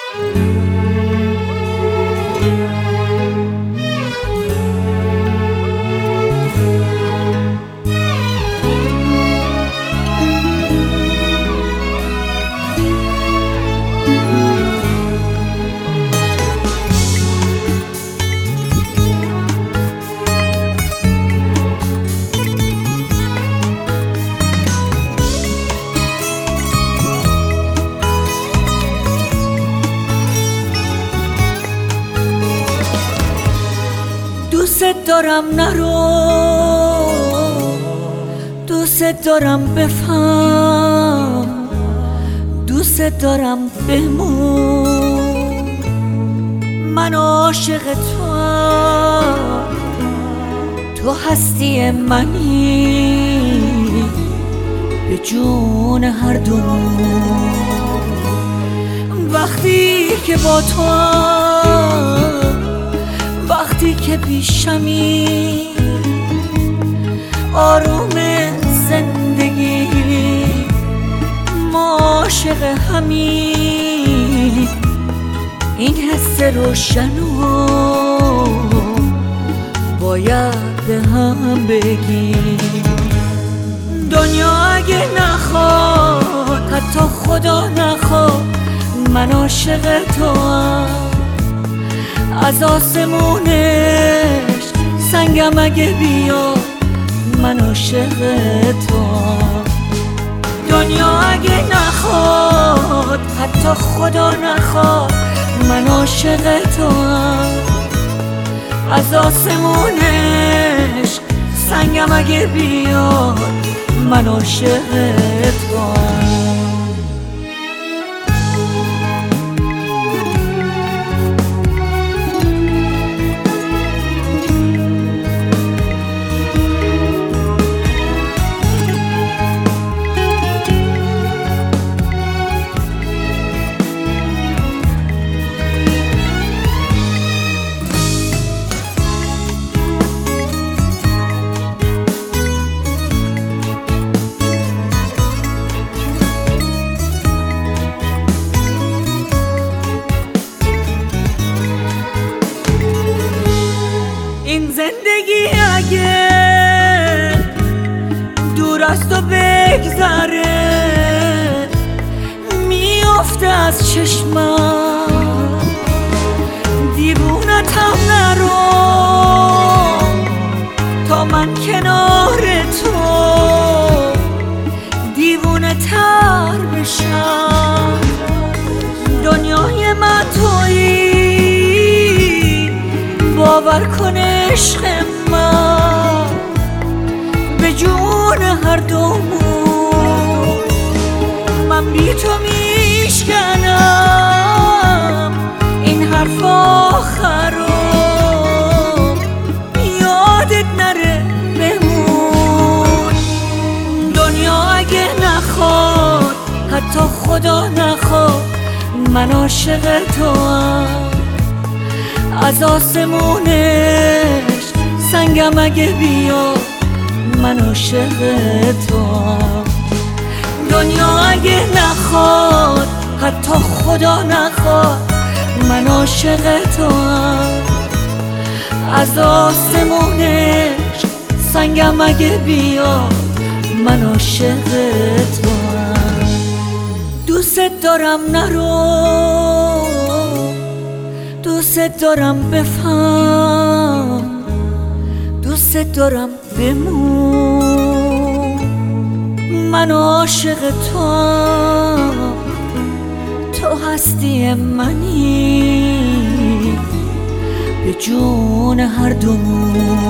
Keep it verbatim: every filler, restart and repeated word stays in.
دوست دارم نرو، دوست دارم بفهم، دوست دارم بمون. من عاشق توام، تو هستی منی، به جون هر دومون. وقتی که با توام، وقتی که پیشمی، آروم زندگی، ما عاشق همین. این حس روشنو باید به هم بگیم. دنیا اگه نخواد، حتی خدا نخواد، من عاشق توام. از آسمونش سنگم اگه بیاد، من عاشق توام. دنیا اگه نخواد، حتی خدا نخواد، من عاشق توام. از آسمونش سنگم اگه بیاد، من عاشق توام. این زندگی اگه دور از تو بگذره، میافته از چشمم. دیوونتم نرو تا من کنار تو دیوونه تر بشم. دنیای من تویی، باور کن عشق من، به جون هر دومون. من بی تو میشکنم این حرف آخرو، یادت نره بمون. دنیا اگه نخواد، حتی خدا نخواد، من عاشق توام. از آسمونش سنگم اگه بیاد، من عاشق توام. دنیا اگه نخواد، حتی خدا نخواد، من عاشق توام. از آسمونش سنگم اگه بیاد، من عاشق توام. دوست دارم نرو، دوست دارم بفهم، دوست دارم بمون. من عاشق توام، تو هستی منی، به جون هر دومون.